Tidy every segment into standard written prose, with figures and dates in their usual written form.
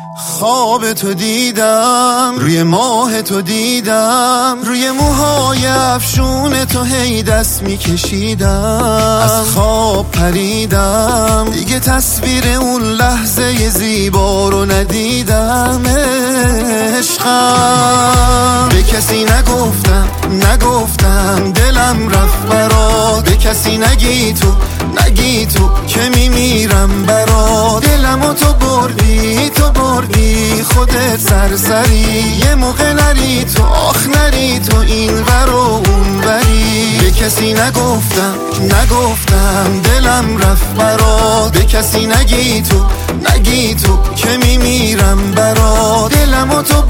خواب تو دیدم، روی ماه تو دیدم، روی موهای افشون تو هی دست میکشیدم. از خواب پریدم، دیگه تصویر اون لحظه زیبا رو ندیدم. عشقم به کسی نگفتم دلم رفت برات. به کسی نگی تو که میمیرم برات. دلمو تو بردی خودت سرسری. یه موقع نری تو آخ نری تو این ور و اون وری. به کسی نگفتم دلم رفت برات. به کسی نگی تو که میمیرم برات. دلمو تو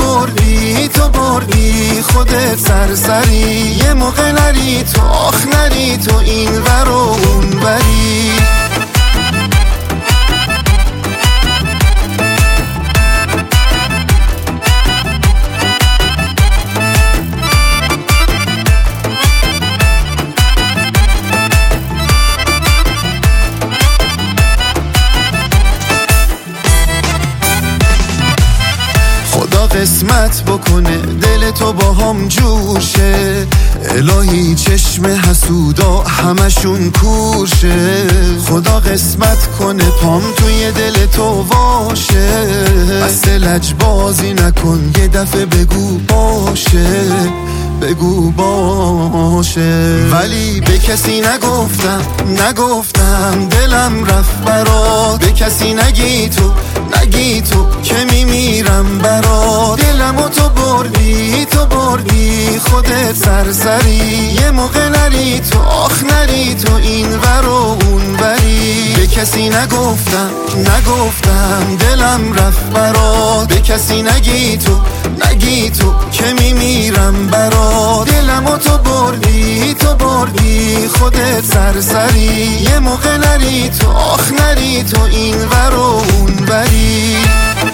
بردی خودت سرسری. یه موقع نری تو آخ نری تو این ور و اون وری. قسمت بکنه دل تو با هم جوشه. الهی چشم حسودا همشون کورشه. خدا قسمت کنه پام توی دل تو واشه. بس لجبازی نکن یه دفعه بگو باشه. ولی به کسی نگفتم دلم رفت برات. به کسی نگی تو که میمیرم برات. دلمو تو بردی خودت سرسری. یه موقع نری تو آخ نری تو این ور و اون وری. به کسی نگفتم دلم رفت برات. به کسی نگی تو که میمیرم برات. دلمو تو بردی خودت سرسری. یه موقع نری تو آخ نری تو این ور و اون وری.